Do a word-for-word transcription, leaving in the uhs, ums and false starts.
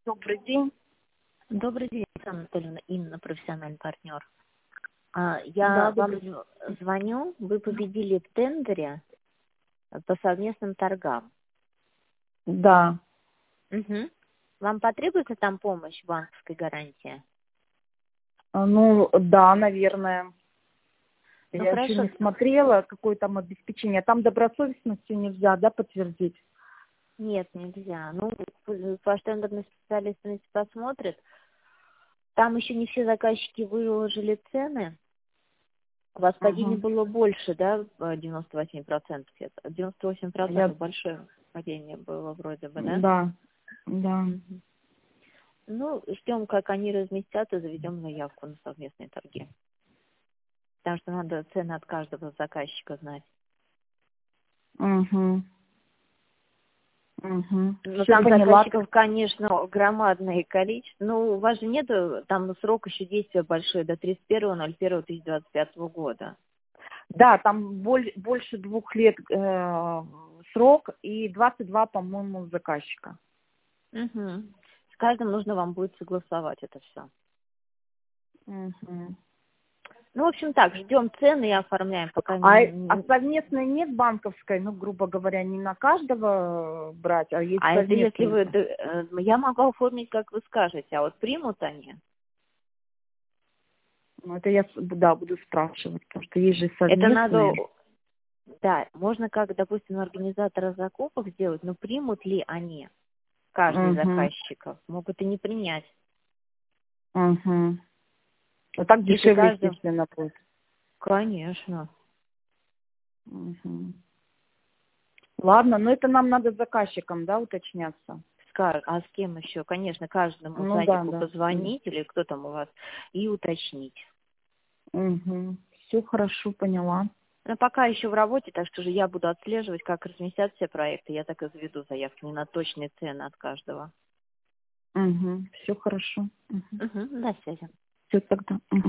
Добрый день. Добрый день, Александра Анатольевна, Инна, профессиональный партнер. А, Да, Я вам добрый. зв- звоню, вы победили в тендере по совместным торгам. Да. Мгм. Вам потребуется там помощь банковской гарантии? А, Ну, да, наверное. Ну Я еще хорошо. не смотрела, какое там обеспечение. Там добросовестностью нельзя, да, подтвердить? Нет, нельзя. Ну, ваш тендерный специалист если посмотрит. Там еще не все заказчики выложили цены. У вас падение Ага. было больше, да, девяносто восемь процентов? девяносто восемь Я... процентов большое падение было вроде бы, да? Да, да. Мгм. Ну, ждем, как они разместятся, заведем заявку на совместные торги. Потому что надо цены от каждого заказчика знать. Угу. Угу. Ну, Все там поняла. заказчиков, конечно, громадное количество. Ну, у вас же нет там срок еще действия большой, до тридцать первого ноль первого две тысячи двадцать пятого года. Да, там боль- больше двух лет э, срок и двадцать два, по-моему, заказчика. Угу. С каждым нужно вам будет согласовать это все. Угу. Ну, в общем так, ждем цены и оформляем, пока А, не... а совместной нет банковской, ну, грубо говоря, не на каждого брать, а есть А это если совместные. вы... э, Я могу оформить, как вы скажете, а вот примут они? Ну, это я, с- да, буду спрашивать, потому что есть же Это надо... совместные. Да, можно как, допустим, организатора закупок сделать, но примут ли они, каждый из Угу, заказчиков? Могут и не принять. угу. А так Если дешевле, каждый... естественно, будет. Конечно. Угу. Ладно, но это нам надо с заказчиком, да, уточняться. Ска- А с кем еще? Конечно, каждому Ну да, садику да. позвонить или кто там у вас и уточнить. Угу. Все хорошо, поняла. Но пока еще в работе, так что же я буду отслеживать, как разместят все проекты. Я так и заведу заявки не на точные цены от каждого. Угу. Все хорошо. Угу. Угу, до связи. Все тогда. Мгм.